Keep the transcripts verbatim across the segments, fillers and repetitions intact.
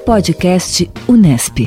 Podcast Unesp.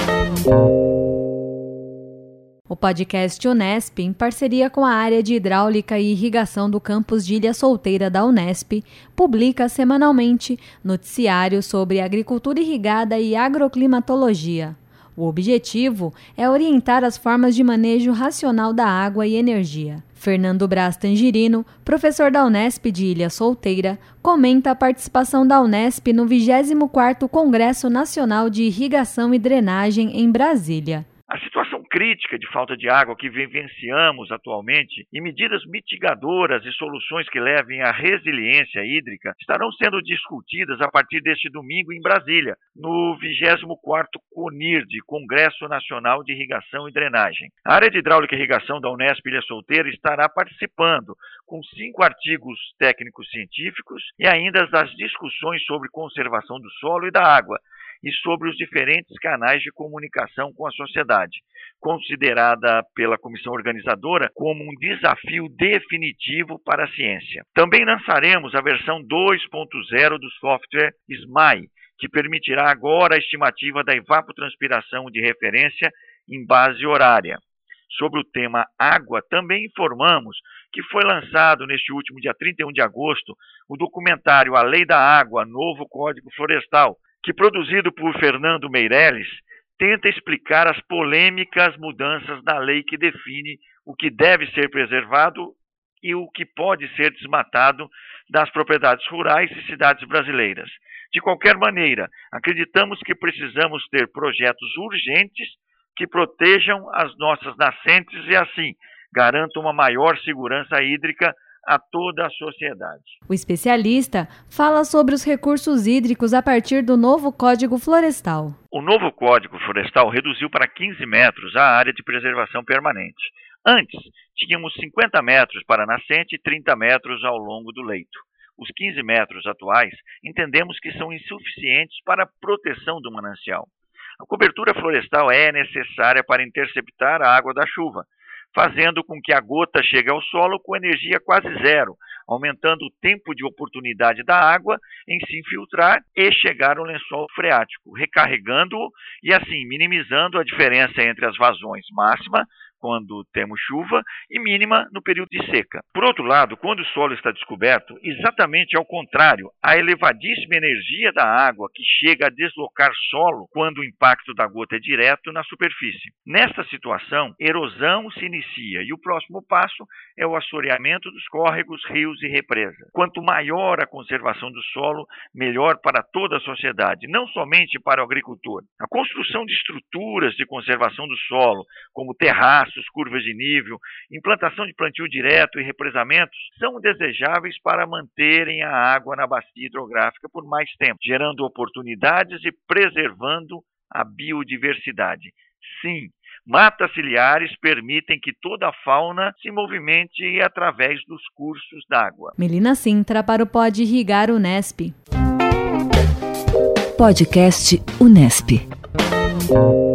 O podcast Unesp, em parceria com a área de hidráulica e irrigação do campus de Ilha Solteira da Unesp, publica semanalmente noticiários sobre agricultura irrigada e agroclimatologia. O objetivo é orientar as formas de manejo racional da água e energia. Fernando Braz Tangirino, professor da Unesp de Ilha Solteira, comenta a participação da Unesp no vigésimo quarto Congresso Nacional de Irrigação e Drenagem em Brasília. A situação crítica de falta de água que vivenciamos atualmente e medidas mitigadoras e soluções que levem à resiliência hídrica estarão sendo discutidas a partir deste domingo em Brasília, no vigésimo quarto CONIRD, Congresso Nacional de Irrigação e Drenagem. A área de hidráulica e irrigação da Unesp Ilha Solteira estará participando com cinco artigos técnicos científicos e ainda as discussões sobre conservação do solo e da água, e sobre os diferentes canais de comunicação com a sociedade, considerada pela comissão organizadora como um desafio definitivo para a ciência. Também lançaremos a versão dois ponto zero do software S M A I, que permitirá agora a estimativa da evapotranspiração de referência em base horária. Sobre o tema água, também informamos que foi lançado neste último dia trinta e um de agosto o documentário A Lei da Água, Novo Código Florestal, que, produzido por Fernando Meirelles, tenta explicar as polêmicas mudanças na lei que define o que deve ser preservado e o que pode ser desmatado das propriedades rurais e cidades brasileiras. De qualquer maneira, acreditamos que precisamos ter projetos urgentes que protejam as nossas nascentes e, assim, garantam uma maior segurança hídrica a toda a sociedade. O especialista fala sobre os recursos hídricos a partir do novo Código Florestal. O novo Código Florestal reduziu para quinze metros a área de preservação permanente. Antes, tínhamos cinquenta metros para a nascente e trinta metros ao longo do leito. Os quinze metros atuais entendemos que são insuficientes para a proteção do manancial. A cobertura florestal é necessária para interceptar a água da chuva, fazendo com que a gota chegue ao solo com energia quase zero, aumentando o tempo de oportunidade da água em se infiltrar e chegar ao lençol freático, recarregando-o e assim minimizando a diferença entre as vazões máxima, quando temos chuva, e mínima no período de seca. Por outro lado, quando o solo está descoberto, exatamente ao contrário, a elevadíssima energia da água que chega a deslocar solo quando o impacto da gota é direto na superfície. Nesta situação, erosão se inicia e o próximo passo é o assoreamento dos córregos, rios e represas. Quanto maior a conservação do solo, melhor para toda a sociedade, não somente para o agricultor. A construção de estruturas de conservação do solo, como terraços, curvas de nível, implantação de plantio direto e represamentos são desejáveis para manterem a água na bacia hidrográfica por mais tempo, gerando oportunidades e preservando a biodiversidade. Sim, matas ciliares permitem que toda a fauna se movimente através dos cursos d'água. Melina Sintra para o Pod Irrigar Unesp. Podcast Unesp.